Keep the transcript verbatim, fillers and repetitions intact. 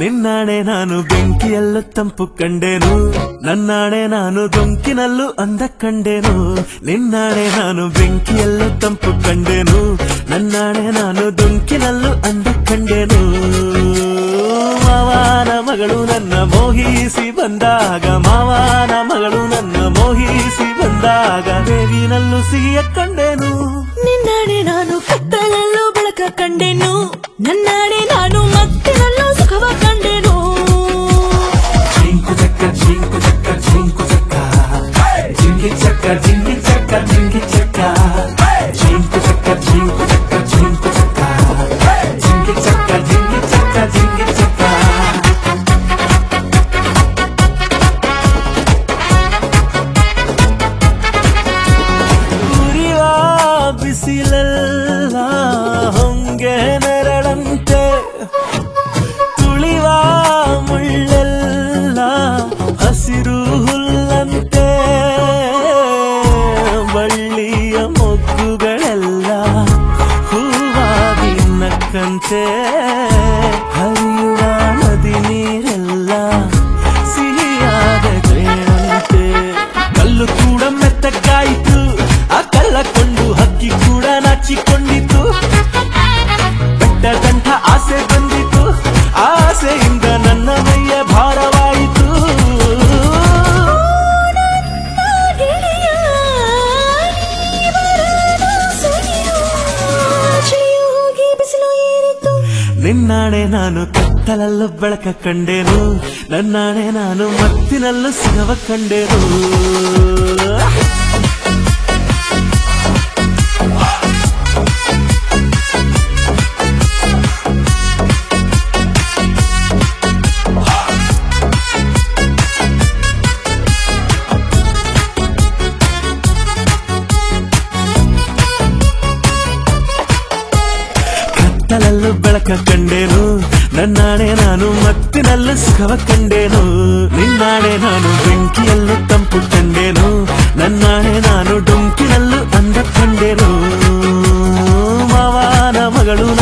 ನಿನ್ನಾಣೆ ನಾನು ಬೆಂಕಿಯಲ್ಲೂ ತಂಪು ಕಂಡೆನು, ನನ್ನಾಣೆ ನಾನು ದೊಂಕಿನಲ್ಲೂ ಅಂದ ಕಂಡೆನು. ನಿನ್ನಾಣೆ ನಾನು ಬೆಂಕಿಯಲ್ಲೂ ತಂಪು ಕಂಡೆನು, ನನ್ನಾಣೆ ನಾನು ದೊಂಕಿನಲ್ಲೂ ಅಂದ ಕಂಡೆನು. ಮಾವನ ಮಗಳು ನನ್ನ ಮೋಹಿಸಿ ಬಂದಾಗ, ಮಾವನ ಮಗಳು ನನ್ನ ಮೋಹಿಸಿ ಬಂದಾಗ ಬೇವಿನಲ್ಲೂ ಸಿಹಿಯ ಕಂಡೆನು. ನಿನ್ನಾಣೆ ನಾನು ಕತ್ತಲಲ್ಲೂ ಬೆಳಕ ಕಂಡೆನು, ನನ್ನಾಣೆ ನಾನು ಮತ್ತಿನಲ್ಲೂ ಸುಖವ ಕಂಡೆನು. ಜಿಂಕು ಚಕ್ಕ ಜಿಂಕು ಚಕ್ಕ ಜಿಂಕು ಚಕ್ಕ ಜಿಂಗಿ ಚಕ್ಕ ಜಿಂಗಿ ಚಕ್ಕ ಜಿಂಗಿ ಚಕ್ಕ ಜಿಂಕು ಚಕ್ಕ ಜಿಂಕು ಚಕ್ಕ ಜಿಂಕು ಚಕ್ಕ ಜಿಂಗಿ ಚಕ್ಕ ಜಿಂಗಿ ಚಕ್ಕ ಜಿಂಗಿ ಚಕ್ಕ. ಉರಿವ ಬಿಸಿಲೆಲ್ಲ ಹೊಂಗೆ ನೆರಳಂತೆ, ತುಳಿವ ಮುಳ್ಳೆಲ್ಲ ಹಸಿರು ಹುಲ್ಲಂತೆ, ಬಳ್ಳಿಯ ಮೊಗ್ಗುಗಳೆಲ್ಲ ಹೂವಾಗಿ ನಕ್ಕಂತೆ, ಹರಿಯುವ ನದಿ ನೀರೆಲ್ಲ ಸಿಹಿಯಾದ ಜೇನಂತೆ. ಕಲ್ಲು ಕೂಡ ಮೆತ್ತಗಾಯಿತು, ಆ ಕಲ್ಲ ಕೊಂಡು ಹಕ್ಕಿ ಕೂಡ ನಾಚಿಕೊಂಡಿತು. ಬೆಟ್ಟದಂಥ ಆಸೆ ಬಂದಿತು, ಆಸೆಯಿಂದ ನನ್ನ ಮೈಯ ಭಾರವಾಯಿತು. ನಿನ್ನಾಣೆ ನಾನು ಕತ್ತಲಲ್ಲೂ ಬೆಳಕ ಕಂಡೆನು, ನನ್ನಾಣೆ ನಾನು ಮತ್ತಿನಲ್ಲೂ ಸಿಗವ ಕಂಡೆನು. ಕತ್ತಲಲ್ಲೂ ಬೆಳಕ ಕಂಡೆನು, ನನ್ನಾಣೆ ನಾನು ಮತ್ತಿನಲ್ಲೂ ಸುಖವ ಕಂಡೆನು. ನಿನ್ನಾಣೆ ನಾನು ಬೆಂಕಿಯಲ್ಲೂ ತಂಪು ಕಂಡೆನು, ನನ್ನಾಣೆ ನಾನು ಡೊಂಕಿನಲ್ಲೂ ಅಂದ ಕಂಡೆನು. ಮಾವನ ಮಗಳು